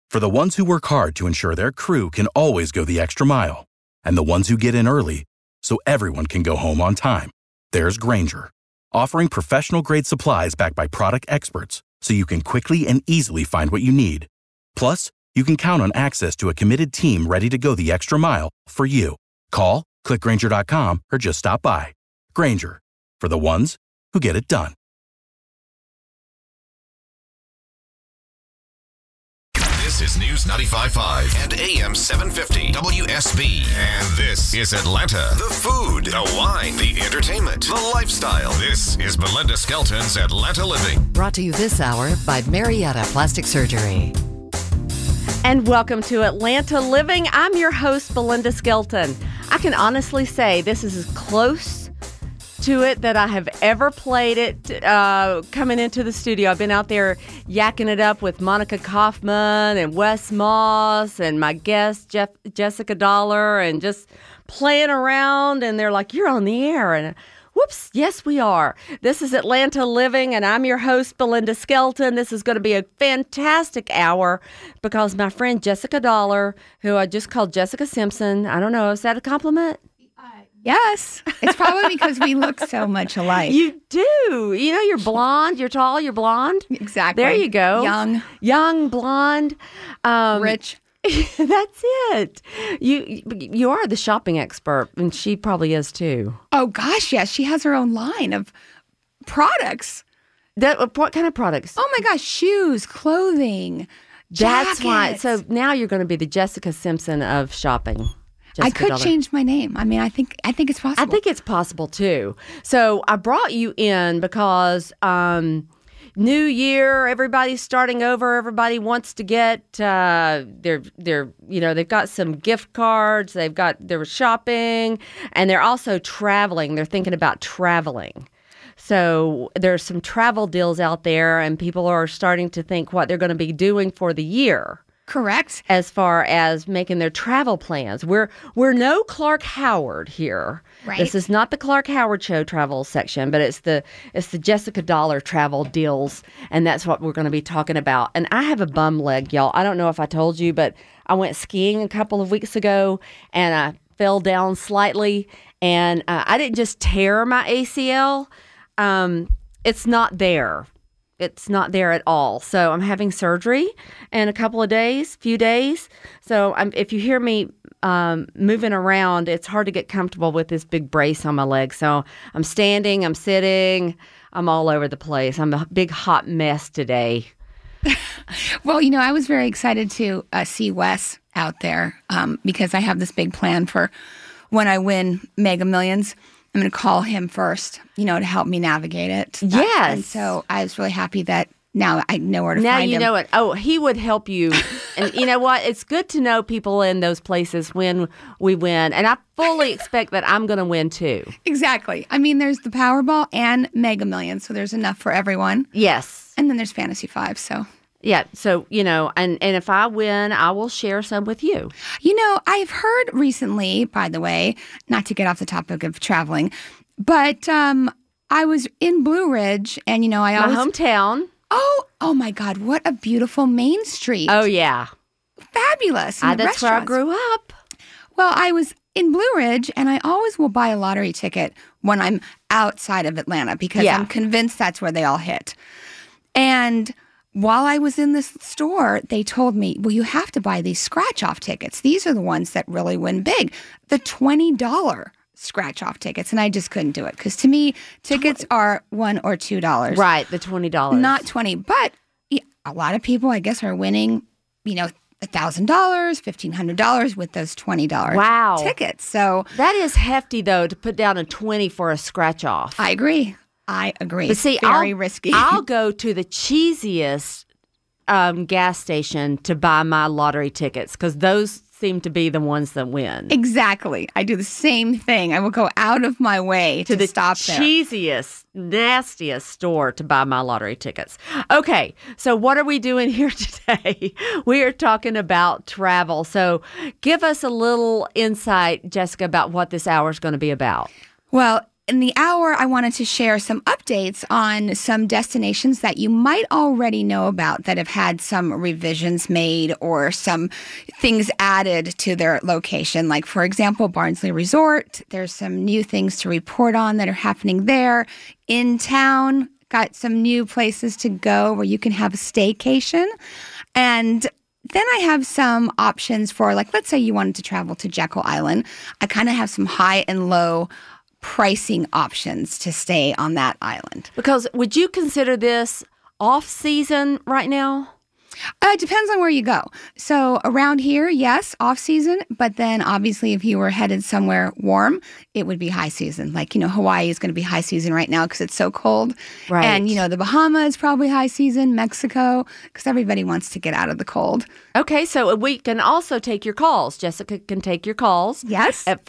For the ones who work hard to ensure their crew can always go the extra mile, and the ones who get in early so everyone can go home on time, there's Grainger, offering professional-grade supplies backed by product experts so you can quickly and easily find what you need. Plus, you can count on access to a committed team ready to go the extra mile for you. Call, click Grainger.com, or just stop by. Grainger, for the ones who get it done. This is News 95.5 and AM 750 WSB. And this is Atlanta. The food, the wine, the entertainment, the lifestyle. This is Belinda Skelton's Atlanta Living. Brought to you this hour by Marietta Plastic Surgery. And welcome to Atlanta Living. I'm your host, Belinda Skelton. I can honestly say this is as close to it that I have ever played it coming into the studio. I've been out there yakking it up with Monica Kaufman and Wes Moss and my guest, Jessica Dollar, and just playing around. And they're like, you're on the air. And whoops, yes, we are. This is Atlanta Living, and I'm your host, Belinda Skelton. This is going to be a fantastic hour because my friend Jessica Dollar, who I just called Jessica Simpson, I don't know, is that a compliment? Yes. It's probably because we look so much alike. You do. You know, you're blonde, you're tall, you're blonde. Exactly. There you go. Young, blonde. Rich. That's it. You are the shopping expert, and she probably is too. Oh, gosh, yes. She has her own line of products. What kind of products? Oh, my gosh. Shoes, clothing, That's jackets. why. So now you're going to be the Jessica Simpson of shopping. I could change my name. I mean, I think it's possible. I think it's possible too. So I brought you in because New Year, everybody's starting over. Everybody wants to get they've got some gift cards. They're shopping, and they're also traveling. They're thinking about traveling. So there's some travel deals out there, and people are starting to think what they're going to be doing for the year. Correct. As far as making their travel plans. We're no Clark Howard here. Right. This is not the Clark Howard Show travel section, but it's the Jessica Dollar travel deals, and that's what we're going to be talking about. And I have a bum leg, y'all. I don't know if I told you, but I went skiing a couple of weeks ago, and I fell down slightly, and I didn't just tear my ACL. It's not there. It's not there at all. So I'm having surgery in a few days. So if you hear me moving around, it's hard to get comfortable with this big brace on my leg. So I'm standing, I'm sitting, I'm all over the place. I'm a big hot mess today. Well, I was very excited to see Wes out there because I have this big plan for when I win Mega Millions. I'm going to call him first, to help me navigate it. Yes. And so I was really happy that now I know where to now find him. Now you know it. Oh, he would help you. And you know what? It's good to know people in those places when we win. And I fully expect that I'm going to win too. Exactly. I mean, there's the Powerball and Mega Millions, so there's enough for everyone. Yes. And then there's Fantasy 5, so... Yeah, so, and if I win, I will share some with you. I've heard recently, by the way, not to get off the topic of traveling, but I was in Blue Ridge, and, my hometown. Oh, my God, what a beautiful Main Street. Oh, yeah. Fabulous. That's where I grew up. Well, I was in Blue Ridge, and I always will buy a lottery ticket when I'm outside of Atlanta because I'm convinced that's where they all hit. And... while I was in this store, they told me, well, you have to buy these scratch-off tickets. These are the ones that really win big. The $20 scratch-off tickets. And I just couldn't do it. Because to me, tickets are $1 or $2. Right, the $20. Not $20. But a lot of people, I guess, are winning, $1,000, $1,500 with those $20 tickets. So that is hefty, though, to put down a $20 for a scratch-off. I agree. But see, very risky. I'll go to the cheesiest gas station to buy my lottery tickets because those seem to be the ones that win. Exactly. I do the same thing. I will go out of my way to stop there. The cheesiest, nastiest store to buy my lottery tickets. Okay, so what are we doing here today? We are talking about travel. So give us a little insight, Jessica, about what this hour is going to be about. Well, in the hour, I wanted to share some updates on some destinations that you might already know about that have had some revisions made or some things added to their location. Like, for example, Barnsley Resort. There's some new things to report on that are happening there. In town, got some new places to go where you can have a staycation. And then I have some options for, like, let's say you wanted to travel to Jekyll Island. I kind of have some high and low pricing options to stay on that island. Because would you consider this off-season right now? It depends on where you go. So around here, yes, off season. But then obviously if you were headed somewhere warm, it would be high season. Like, Hawaii is going to be high season right now because it's so cold. Right. And, the Bahamas is probably high season, Mexico, because everybody wants to get out of the cold. Okay, so we can also take your calls. Jessica can take your calls. Yes. At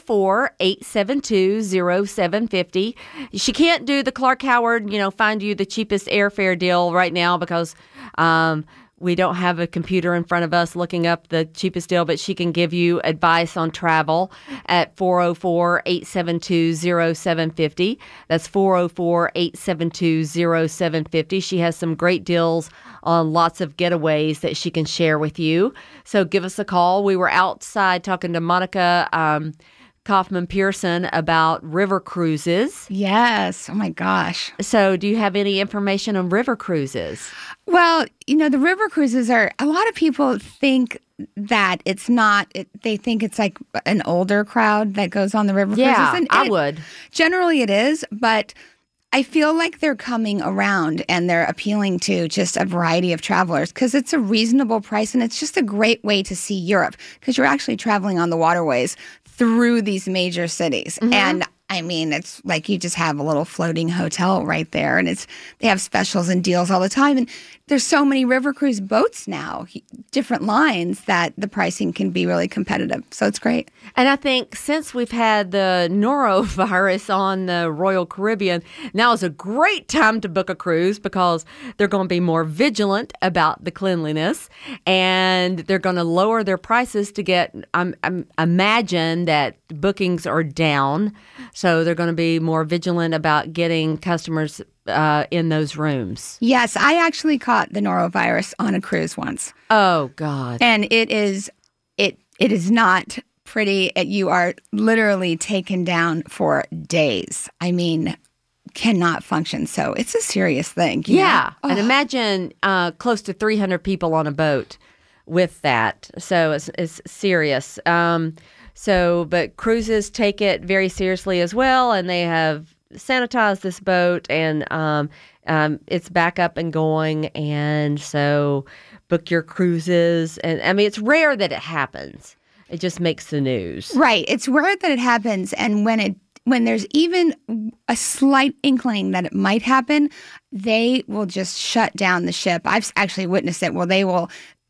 404-872-0750. She can't do the Clark Howard, find you the cheapest airfare deal right now because we don't have a computer in front of us looking up the cheapest deal, but she can give you advice on travel at 404-872-0750. That's 404-872-0750. She has some great deals on lots of getaways that she can share with you. So give us a call. We were outside talking to Monica Kaufman Pearson about river cruises. Yes. Oh, my gosh. So do you have any information on river cruises? Well, the river cruises a lot of people think that it's not, they think it's like an older crowd that goes on the river cruises. Yeah, I would. Generally it is, but I feel like they're coming around and they're appealing to just a variety of travelers because it's a reasonable price and it's just a great way to see Europe because you're actually traveling on the waterways through these major cities. Mm-hmm. And I mean, it's like you just have a little floating hotel right there and they have specials and deals all the time. And there's so many river cruise boats now, different lines, that the pricing can be really competitive. So it's great. And I think since we've had the norovirus on the Royal Caribbean, now is a great time to book a cruise because they're going to be more vigilant about the cleanliness and they're going to lower their prices to get, imagine that bookings are down. So they're going to be more vigilant about getting customers in those rooms. Yes, I actually caught the norovirus on a cruise once. Oh, God. And it is not pretty. You are literally taken down for days. I mean, cannot function. So it's a serious thing. Yeah. And imagine close to 300 people on a boat with that. So it's serious. But cruises take it very seriously as well, and they have sanitized this boat, and it's back up and going. And so, book your cruises. And I mean, it's rare that it happens. It just makes the news. Right. It's rare that it happens, and when there's even a slight inkling that it might happen, they will just shut down the ship. I've actually witnessed it. Well, they will.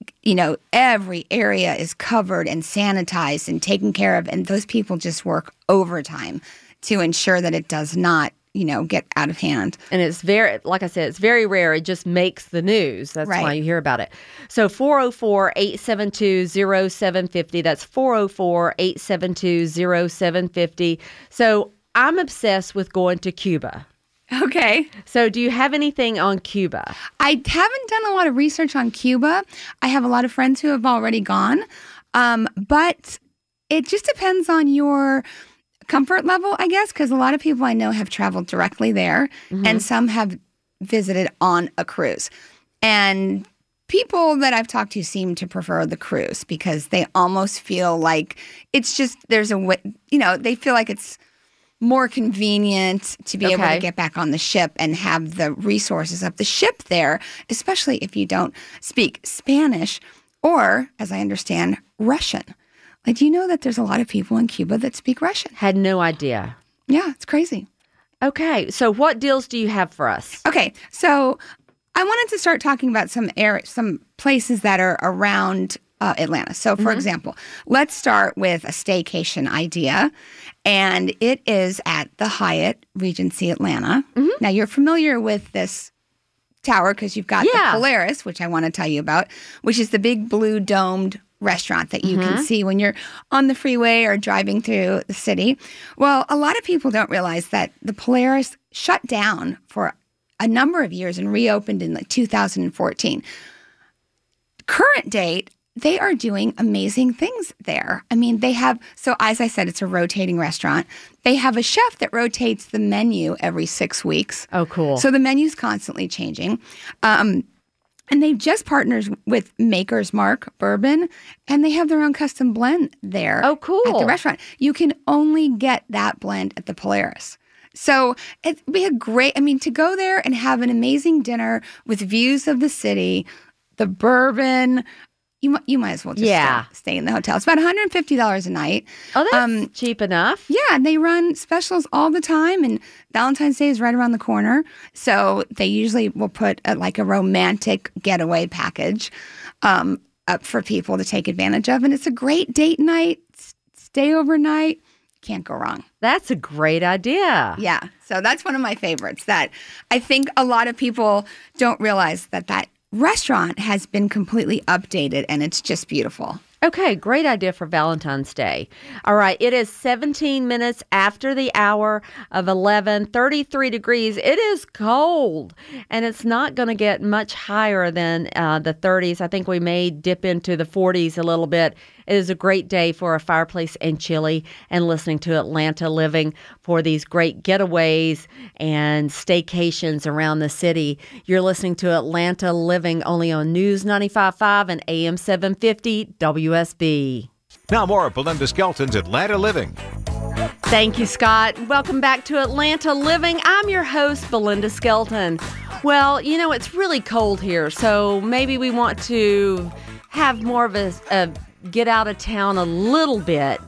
Every area is covered and sanitized and taken care of. And those people just work overtime to ensure that it does not, get out of hand. And it's like I said, it's very rare. It just makes the news. That's right. Why you hear about it. So 404-872-0750. That's 404-872-0750. So I'm obsessed with going to Cuba. Okay. So do you have anything on Cuba? I haven't done a lot of research on Cuba. I have a lot of friends who have already gone. But it just depends on your comfort level, I guess, because a lot of people I know have traveled directly there, mm-hmm. and some have visited on a cruise. And people that I've talked to seem to prefer the cruise because they almost feel like it's just, they feel like it's more convenient to be able to get back on the ship and have the resources of the ship there, especially if you don't speak Spanish or, as I understand, Russian. Like, do you know that there's a lot of people in Cuba that speak Russian? Had no idea. Yeah, it's crazy. Okay, so what deals do you have for us? Okay, so I wanted to start talking about some places that are around Atlanta. So, for example, let's start with a staycation idea, and it is at the Hyatt Regency Atlanta. Mm-hmm. Now, you're familiar with this tower because you've got the Polaris, which I want to tell you about, which is the big blue domed restaurant that you can see when you're on the freeway or driving through the city. Well, a lot of people don't realize that the Polaris shut down for a number of years and reopened in like 2014. Current date, they are doing amazing things there. I mean, they have, so as I said, it's a rotating restaurant. They have a chef that rotates the menu every 6 weeks. Oh, cool. So the menu's constantly changing. And they've just partnered with Maker's Mark Bourbon, and they have their own custom blend there. Oh, cool. At the restaurant. You can only get that blend at the Polaris. So it'd be a great, to go there and have an amazing dinner with views of the city, the bourbon, you might as well just stay in the hotel. It's about $150 a night. Oh, that's cheap enough. Yeah, and they run specials all the time, and Valentine's Day is right around the corner. So they usually will put a romantic getaway package up for people to take advantage of. And it's a great date night, stay overnight. Can't go wrong. That's a great idea. Yeah, so that's one of my favorites that I think a lot of people don't realize that restaurant has been completely updated, and it's just beautiful. Okay, great idea for Valentine's Day. All right, it is 17 minutes after the hour of 11, 33 degrees. It is cold, and it's not going to get much higher than the 30s. I think we may dip into the 40s a little bit. It is a great day for a fireplace and chili and listening to Atlanta Living for these great getaways and staycations around the city. You're listening to Atlanta Living only on News 95.5 and AM 750 WSB. Now more of Belinda Skelton's Atlanta Living. Thank you, Scott. Welcome back to Atlanta Living. I'm your host, Belinda Skelton. Well, it's really cold here, so maybe we want to have more of a get out of town a little bit.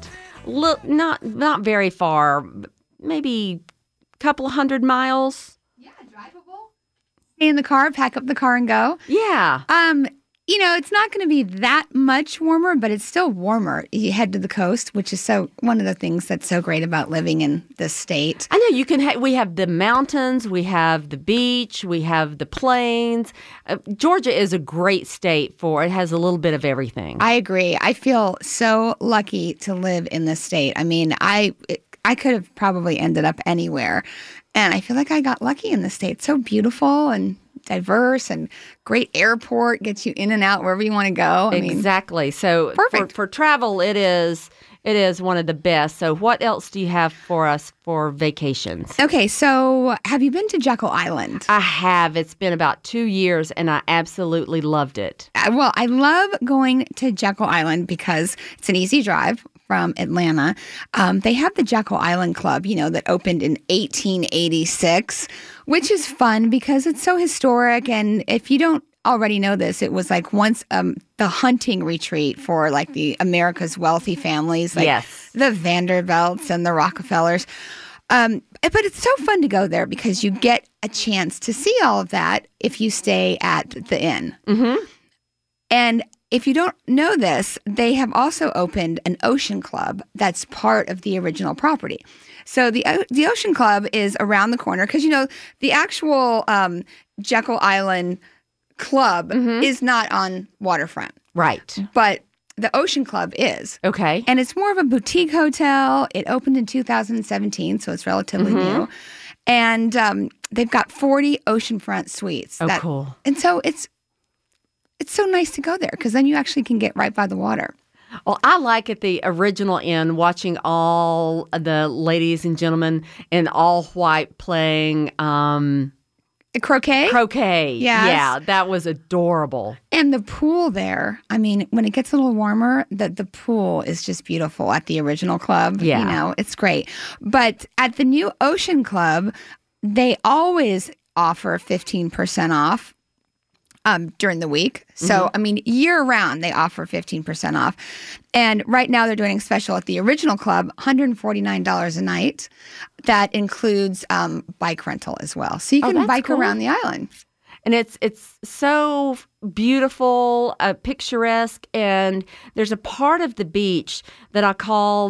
Not very far, maybe a couple 100 miles. Yeah, drivable. Stay in the car, pack up the car and go. Yeah. It's not going to be that much warmer, but it's still warmer. You head to the coast, which is one of the things that's so great about living in this state. I know you can. We have the mountains, we have the beach, we have the plains. Georgia is a great state it has a little bit of everything. I agree. I feel so lucky to live in this state. I could have probably ended up anywhere, and I feel like I got lucky in this state. It's so beautiful and diverse, and great airport gets you in and out wherever you want to go. Exactly. So perfect. For travel, it is one of the best. So what else do you have for us for vacations? Okay, so have you been to Jekyll Island? I have. It's been about 2 years, and I absolutely loved it. Well, I love going to Jekyll Island because it's an easy drive from Atlanta. They have the Jekyll Island Club, that opened in 1886, which is fun because it's so historic. And if you don't already know this, it was once the hunting retreat for the America's wealthy families, yes, the Vanderbilts and the Rockefellers. But it's so fun to go there because you get a chance to see all of that if you stay at the inn. Mm-hmm. And if you don't know this, they have also opened an ocean club that's part of the original property. So the ocean club is around the corner because, the actual Jekyll Island club is not on waterfront. Right. But the ocean club is. Okay. And it's more of a boutique hotel. It opened in 2017, so it's relatively new. And they've got 40 oceanfront suites. Oh, cool. And so it's so nice to go there because then you actually can get right by the water. Well, I like at the original inn watching all the ladies and gentlemen in all white playing croquet. Croquet. Yes. Yeah, that was adorable. And the pool there, when it gets a little warmer, the pool is just beautiful at the original club. Yeah. It's great. But at the new Ocean Club, they always offer 15% off. During the week. So, year round, they offer 15% off. And right now they're doing a special at the original club, $149 a night. That includes bike rental as well. So you can bike around the island. And it's so beautiful, picturesque, and there's a part of the beach that I call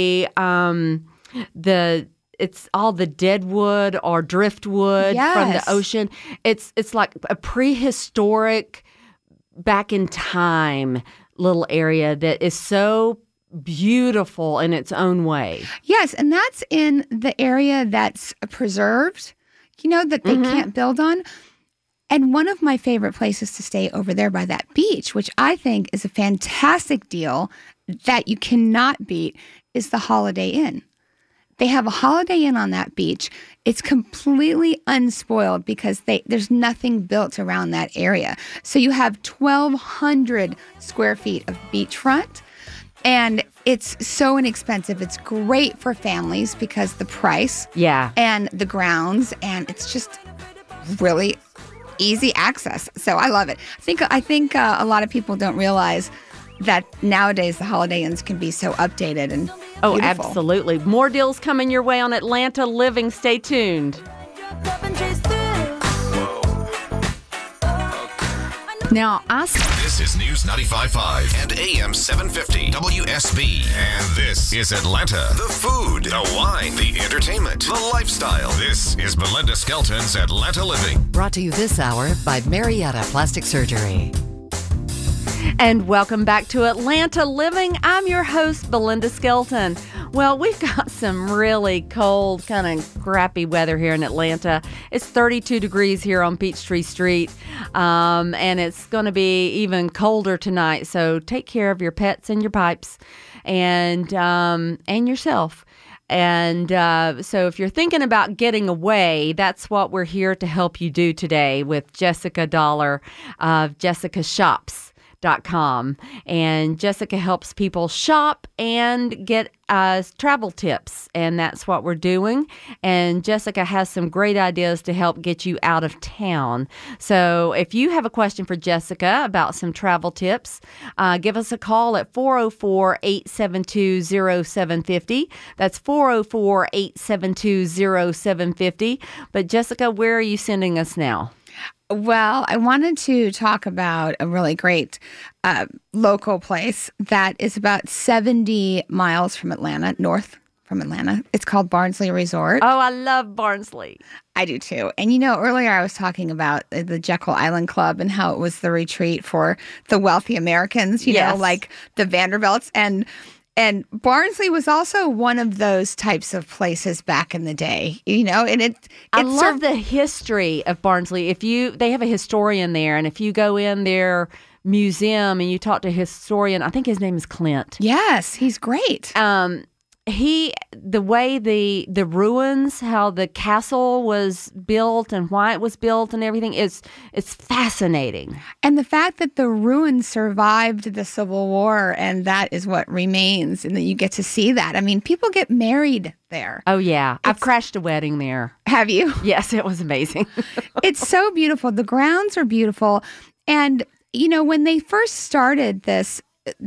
it's all the deadwood or driftwood from the ocean. It's like a prehistoric, back in time, little area that is so beautiful in its own way. Yes, and that's in the area that's preserved, that they can't build on. And one of my favorite places to stay over there by that beach, which I think is a fantastic deal that you cannot beat, is the Holiday Inn. They have a Holiday Inn on that beach. It's completely unspoiled because there's nothing built around that area. So you have 1,200 square feet of beachfront, and it's so inexpensive. It's great for families because the price and the grounds, and it's just really easy access. So I love it. I think a lot of people don't realize that nowadays the Holiday Inns can be so updated and beautiful. Absolutely. More deals coming your way on Atlanta Living. Stay tuned. Now, This is News 95.5 and AM 750 WSB. And this is Atlanta. The food, the wine, the entertainment, the lifestyle. This is Belinda Skelton's Atlanta Living. Brought to you this hour by Marietta Plastic Surgery. And welcome back to Atlanta Living. I'm your host, Belinda Skelton. Well, we've got some really cold, kind of crappy weather here in Atlanta. It's 32 degrees here on Peachtree Street, and it's going to be even colder tonight. So take care of your pets and your pipes, and yourself. And so if you're thinking about getting away, that's what we're here to help you do today with Jessica Dollar of JessicaShops.com. And Jessica helps people shop and get travel tips, and that's what we're doing. And Jessica has some great ideas to help get you out of town. So if you have a question for Jessica about some travel tips, give us a call at 404-872-0750. That's 404-872-0750. But Jessica, where are you sending us now? Well, I wanted to talk about a really great local place that is about 70 miles from Atlanta, north from Atlanta. It's called Barnsley Resort. Oh, I love Barnsley. I do too. And earlier I was talking about the Jekyll Island Club and how it was the retreat for the wealthy Americans, yes, like the Vanderbilts. And Barnsley was also one of those types of places back in the day, and I love the history of Barnsley. They have a historian there, and if you go in their museum and you talk to a historian, I think his name is Clint. Yes, he's great. The way the ruins, how the castle was built and why it was built and everything it's fascinating. And the fact that the ruins survived the Civil War, and that is what remains, and that you get to see that. I mean, people get married there. Oh yeah, I've crashed a wedding there. Have you? Yes, it was amazing. It's so beautiful. The grounds are beautiful, and when they first started this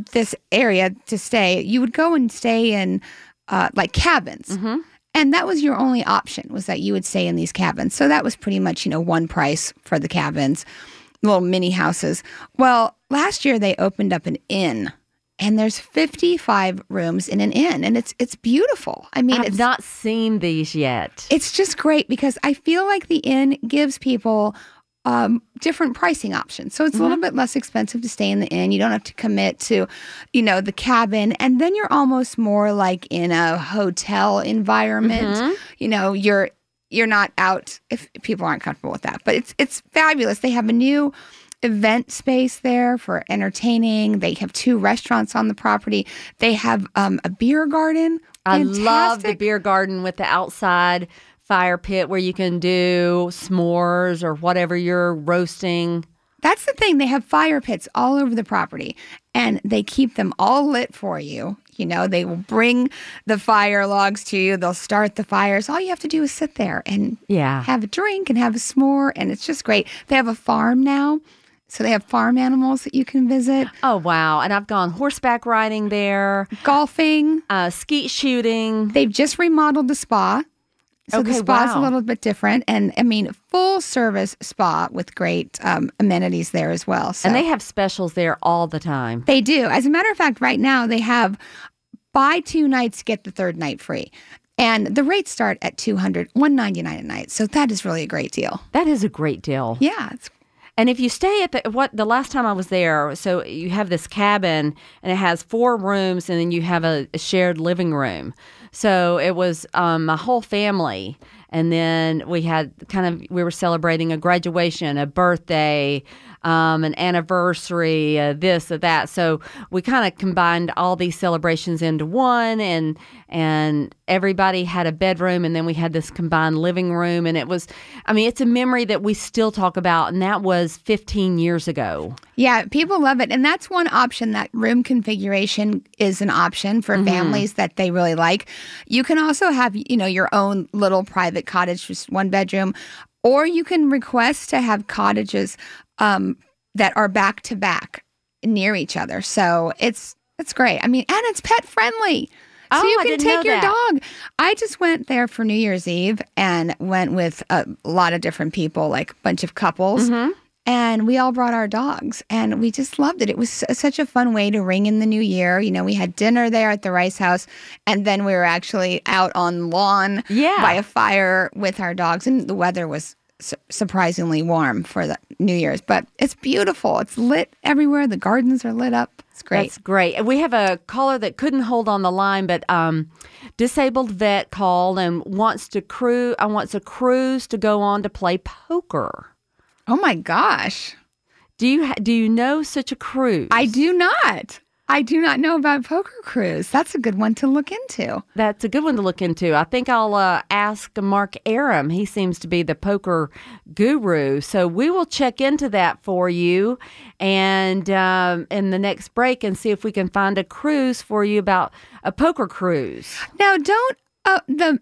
area to stay, you would go and stay in like cabins. Mm-hmm. And that was your only option, was that you would stay in these cabins. So that was pretty much, one price for the cabins, little mini houses. Well, last year they opened up an inn, and there's 55 rooms in an inn, and it's beautiful. I mean, I've not seen these yet. It's just great because I feel like the inn gives people different pricing options. So it's a little bit less expensive to stay in the inn. You don't have to commit to, the cabin. And then you're almost more like in a hotel environment. You're not out if people aren't comfortable with that. But it's fabulous. They have a new event space there for entertaining. They have 2 restaurants on the property. They have a beer garden. Fantastic. I love the beer garden with the outside fire pit where you can do s'mores or whatever you're roasting. That's the thing. They have fire pits all over the property, and they keep them all lit for you. They will bring the fire logs to you. They'll start the fires. All you have to do is sit there and have a drink and have a s'more, and it's just great. They have a farm now, so they have farm animals that you can visit. Oh, wow. And I've gone horseback riding there. Golfing. Skeet shooting. They've just remodeled the spa. So the spa's a little bit different. And, full service spa with great amenities there as well. So. And they have specials there all the time. They do. As a matter of fact, right now they have buy 2 nights, get the 3rd night free. And the rates start at $199 a night. So that is really a great deal. That is a great deal. Yeah. And if you stay at the last time I was there, so you have this cabin and it has 4 rooms and then you have a shared living room. So it was my whole family. And then we were celebrating a graduation, a birthday, an anniversary, this or that. So we kind of combined all these celebrations into one, and everybody had a bedroom, and then we had this combined living room. And it's a memory that we still talk about, and that was 15 years ago. Yeah, people love it. And that's one option. That room configuration is an option for families that they really like. You can also have, your own little private cottage, just 1 bedroom, or you can request to have cottages that are back to back near each other. So it's great. And it's pet friendly. So you can take your dog. I just went there for New Year's Eve and went with a lot of different people, like a bunch of couples. And we all brought our dogs, and we just loved it. It was such a fun way to ring in the new year. We had dinner there at the Rice House, and then we were actually out on the lawn by a fire with our dogs, and the weather was surprisingly warm for the New Year's. But it's beautiful. It's lit everywhere. The gardens are lit up. It's great. That's great. And we have a caller that couldn't hold on the line, but disabled vet called and wants a cruise to go on to play poker. Oh my gosh. Do you know such a cruise? I do not. I do not know about poker cruise. That's a good one to look into. That's a good one to look into. I think I'll ask Mark Aram. He seems to be the poker guru. So we will check into that for you and in the next break and see if we can find a cruise for you about a poker cruise. Now, don't the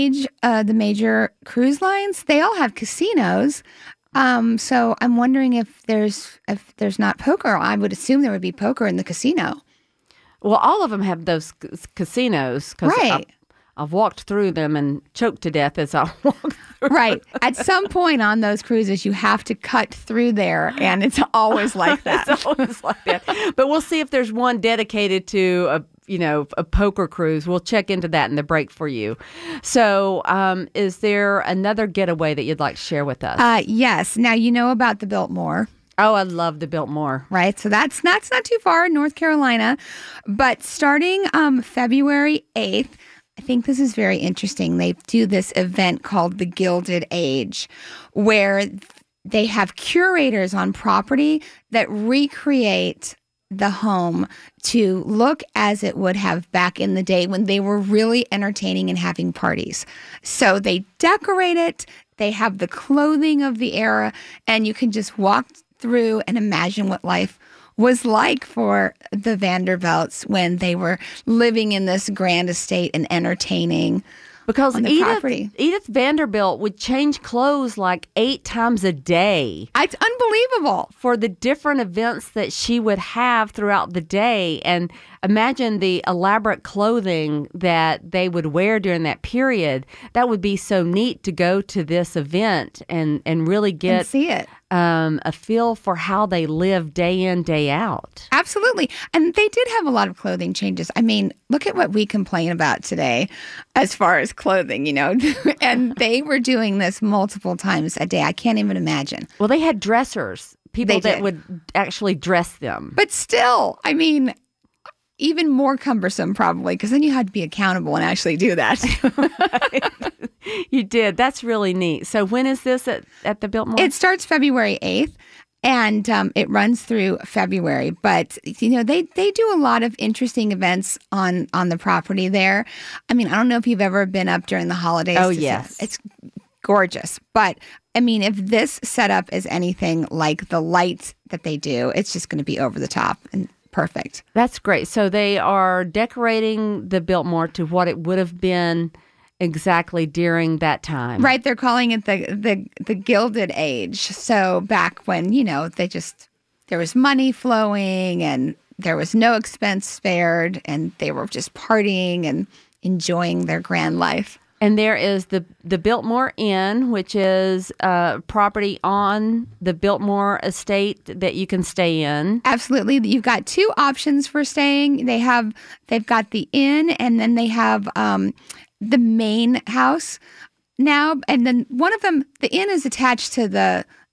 major cruise lines, they all have casinos. So I'm wondering if there's not poker. I would assume there would be poker in the casino. Well, all of them have those casinos. Right. I've walked through them and choked to death as I walked through. Right. At some point on those cruises, you have to cut through there, and it's always like that. It's always like that. But we'll see if there's one dedicated to a poker cruise. We'll check into that in the break for you. So is there another getaway that you'd like to share with us? Yes. Now, you know about the Biltmore. Oh, I love the Biltmore. Right. So that's not too far in North Carolina. But starting February 8th, I think this is very interesting. They do this event called the Gilded Age, where they have curators on property that recreate the home to look as it would have back in the day when they were really entertaining and having parties. So they decorate it, they have the clothing of the era, and you can just walk through and imagine what life was like for the Vanderbilts when they were living in this grand estate and entertaining. Because Edith Vanderbilt would change clothes like 8 times a day. It's unbelievable. For the different events that she would have throughout the day. And imagine the elaborate clothing that they would wear during that period. That would be so neat to go to this event and really get and see it. A feel for how they live day in, day out. Absolutely. And they did have a lot of clothing changes. I mean, look at what we complain about today as far as clothing, and they were doing this multiple times a day. I can't even imagine. Well, they had dressers, people that would actually dress them. But still, I mean, even more cumbersome probably, because then you had to be accountable and actually do that. You did. That's really neat. So when is this at the Biltmore? It starts February 8th. And it runs through February. But, they do a lot of interesting events on the property there. I mean, I don't know if you've ever been up during the holidays. Oh, yes. It's gorgeous. But, I mean, if this setup is anything like the lights that they do, it's just going to be over the top and perfect. That's great. So they are decorating the Biltmore to what it would have been exactly during that time. Right. They're calling it the Gilded Age. So back when, there was money flowing and there was no expense spared and they were just partying and enjoying their grand life. And there is the Biltmore Inn, which is property on the Biltmore estate that you can stay in. Absolutely. You've got 2 options for staying. They've got the inn, and then they have the main house now. And then one of them, the inn is attached to the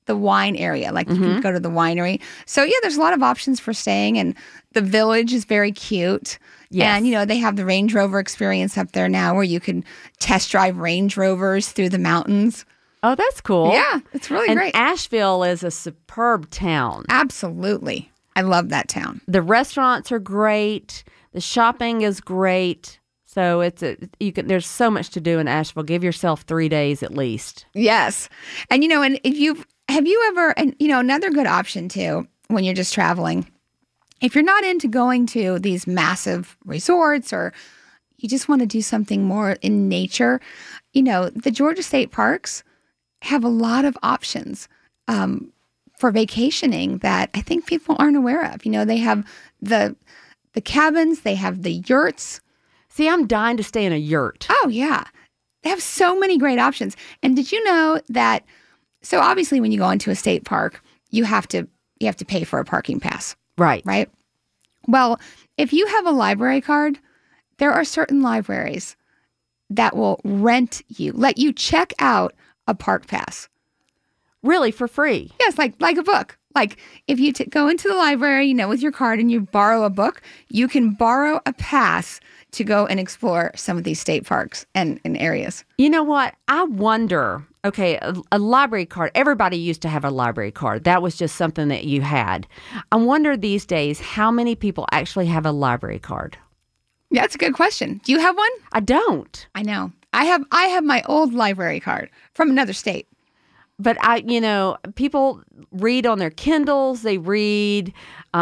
the wine area. Like you can go to the winery. So yeah, there's a lot of options for staying, and the village is very cute. Yes. And, they have the Range Rover experience up there now where you can test drive Range Rovers through the mountains. Oh, that's cool. Yeah, it's really and great. Asheville is a superb town. Absolutely. I love that town. The restaurants are great. The shopping is great. So there's so much to do in Asheville. Give yourself 3 days at least. Yes. And, and have you ever, and, another good option too, when you're just traveling, if you're not into going to these massive resorts or you just want to do something more in nature, the Georgia State Parks have a lot of options for vacationing that I think people aren't aware of. They have the cabins, they have the yurts. See, I'm dying to stay in a yurt. Oh, yeah. They have so many great options. And did you know that, so obviously when you go into a state park, you have to pay for a parking pass. Right. Right? Well, if you have a library card, there are certain libraries that will let you check out a park pass. Really, for free? Yes, like a book. Like if you go into the library, with your card and you borrow a book, you can borrow a pass to go and explore some of these state parks and areas. You know what? I wonder, okay, a library card. Everybody used to have a library card. That was just something that you had. I wonder these days how many people actually have a library card. Yeah, that's a good question. Do you have one? I don't. I know. I have my old library card from another state. But people read on their Kindles. They read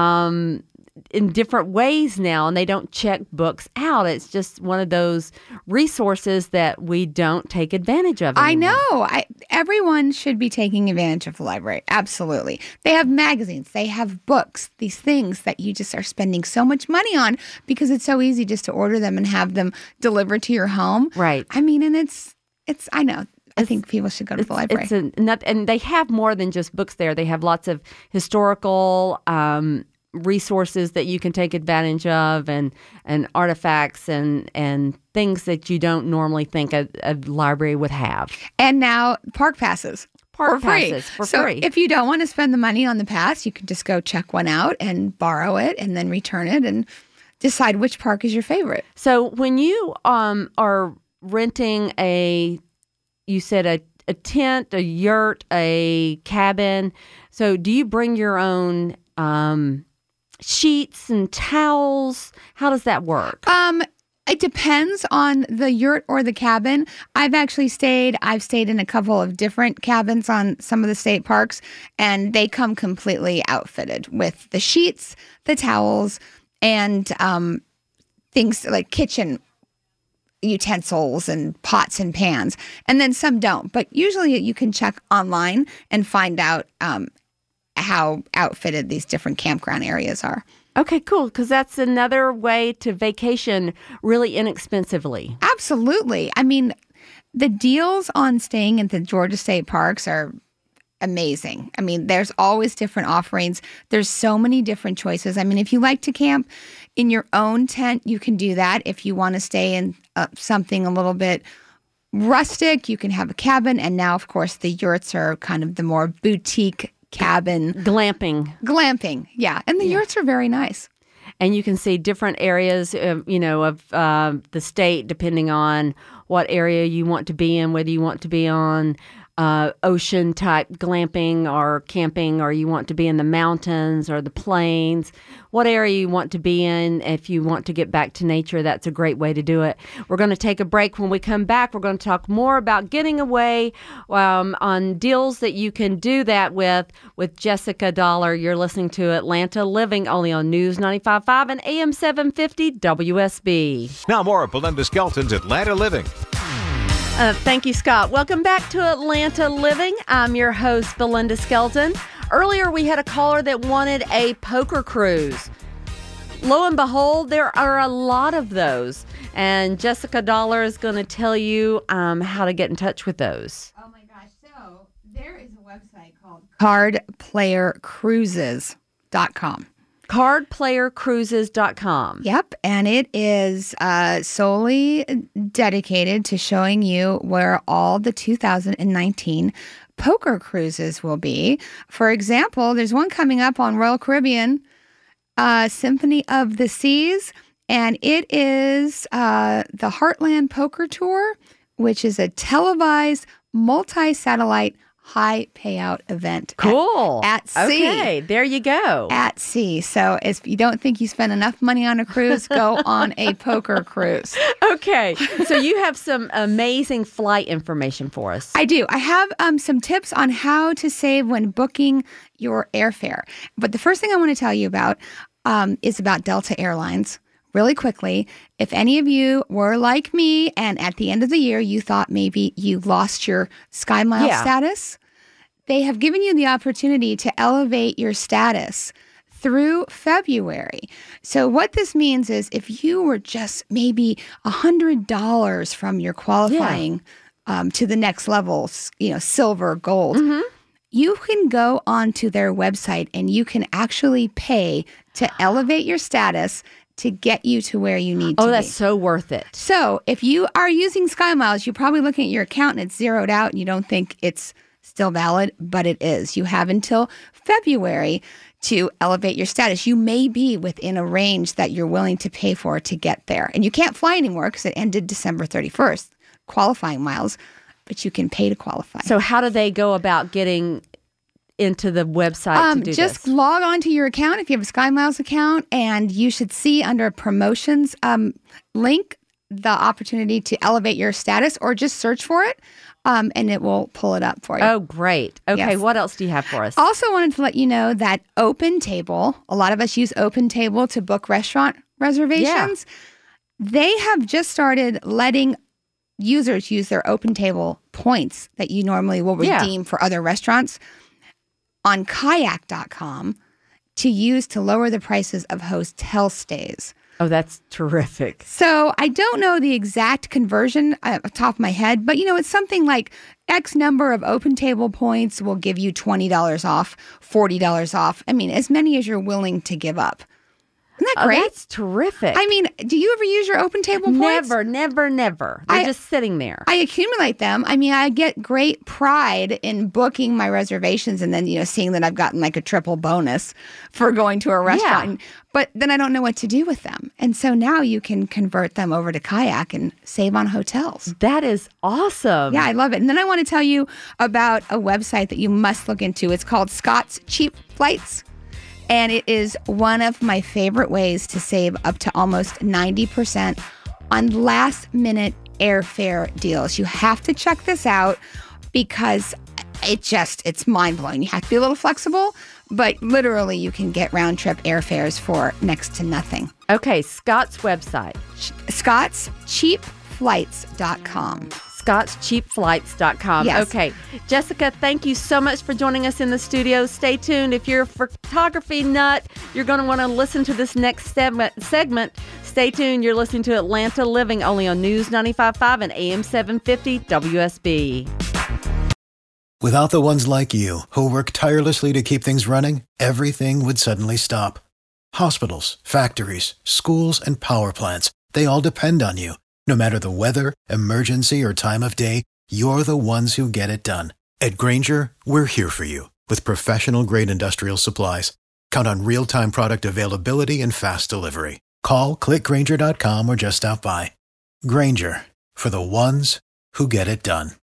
in different ways now, and they don't check books out. It's just one of those resources that we don't take advantage of anymore. I know. Everyone should be taking advantage of the library. Absolutely. They have magazines. They have books. These things that you just are spending so much money on because it's so easy just to order them and have them delivered to your home. Right. I mean, and it's I know. I think people should go to the library. And they have more than just books there. They have lots of historical resources that you can take advantage of, and artifacts and things that you don't normally think a library would have. And now park passes. For free. So if you don't want to spend the money on the pass, you can just go check one out and borrow it and then return it and decide which park is your favorite. So when you are renting you said a tent, a yurt, a cabin. So do you bring your own sheets and towels? How does that work? It depends on the yurt or the cabin. I've stayed in a couple of different cabins on some of the state parks, and they come completely outfitted with the sheets, the towels, and things like kitchen utensils and pots and pans. And then some don't. But usually you can check online and find out how outfitted these different campground areas are. Okay, cool, because that's another way to vacation really inexpensively. Absolutely. I mean, the deals on staying at the Georgia State Parks are amazing. I mean, there's always different offerings. There's so many different choices. I mean, if you like to camp in your own tent, you can do that. If you want to stay in something a little bit rustic, you can have a cabin. And now, of course, the yurts are kind of the more boutique cabin. Glamping, yeah. And the yurts are very nice. And you can see different areas, of the state, depending on what area you want to be in, whether you want to be on ocean type glamping or camping, or you want to be in the mountains or the plains, what area you want to be in. If you want to get back to nature, that's a great way to do it. We're going to take a break. When we come back, we're going to talk more about getting away on deals that you can do that with Jessica Dollar. You're listening to Atlanta Living, only on News 95.5 and AM 750 WSB. Now more of Belinda Skelton's Atlanta Living. Thank you, Scott. Welcome back to Atlanta Living. I'm your host, Belinda Skelton. Earlier, we had a caller that wanted a poker cruise. Lo and behold, there are a lot of those. And Jessica Dollar is going to tell you how to get in touch with those. Oh, my gosh. So there is a website called cardplayercruises.com. Cardplayercruises.com. Yep, and it is solely dedicated to showing you where all the 2019 poker cruises will be. For example, there's one coming up on Royal Caribbean, Symphony of the Seas, and it is the Heartland Poker Tour, which is a televised multi-satellite high payout event. Cool. At sea. Okay, there you go. At sea. So if you don't think you spend enough money on a cruise, go on a poker cruise. Okay, so you have some amazing flight information for us. I do. I have some tips on how to save when booking your airfare. But the first thing I want to tell you about is about Delta Airlines. Really quickly, if any of you were like me and at the end of the year you thought maybe you lost your SkyMiles status, they have given you the opportunity to elevate your status through February. So what this means is if you were just maybe $100 from your qualifying to the next level, silver, gold, you can go onto their website and you can actually pay to elevate your status to get you to where you need to be. Oh, that's so worth it. So if you are using SkyMiles, you're probably looking at your account and it's zeroed out and you don't think it's still valid, but it is. You have until February to elevate your status. You may be within a range that you're willing to pay for to get there. And you can't fly anymore because it ended December 31st, qualifying miles, but you can pay to qualify. So how do they go about getting into the website to do just this? log on to your account if you have a SkyMiles account, and you should see under promotions link the opportunity to elevate your status, or just search for it and it will pull it up for you. Oh, great. Okay, Yes. what else do you have for us? Also wanted to let you know that OpenTable, a lot of us use OpenTable to book restaurant reservations. They have just started letting users use their OpenTable points that you normally will redeem for other restaurants on kayak.com to use to lower the prices of hotel stays. Oh, that's terrific. So I don't know the exact conversion off the top of my head, but it's something like X number of OpenTable points will give you $20 off, $40 off. I mean, as many as you're willing to give up. Isn't that great? That's terrific. I mean, do you ever use your OpenTable points? Never. They're just sitting there. I accumulate them. I mean, I get great pride in booking my reservations and then, seeing that I've gotten like a triple bonus for going to a restaurant. But then I don't know what to do with them. And so now you can convert them over to Kayak and save on hotels. That is awesome. Yeah, I love it. And then I want to tell you about a website that you must look into. It's called Scott's Cheap Flights. And it is one of my favorite ways to save up to almost 90% on last-minute airfare deals. You have to check this out because it's mind-blowing. You have to be a little flexible, but literally you can get round-trip airfares for next to nothing. Okay, Scott's website. ScottsCheapFlights.com. ScottsCheapFlights.com. Yes. Okay. Jessica, thank you so much for joining us in the studio. Stay tuned. If you're a photography nut, you're going to want to listen to this next segment. Stay tuned. You're listening to Atlanta Living only on News 95.5 and AM 750 WSB. Without the ones like you, who work tirelessly to keep things running, everything would suddenly stop. Hospitals, factories, schools, and power plants, they all depend on you. No matter the weather, emergency, or time of day, you're the ones who get it done. At Grainger, we're here for you with professional-grade industrial supplies. Count on real-time product availability and fast delivery. Call, click Grainger.com, or just stop by. Grainger, for the ones who get it done.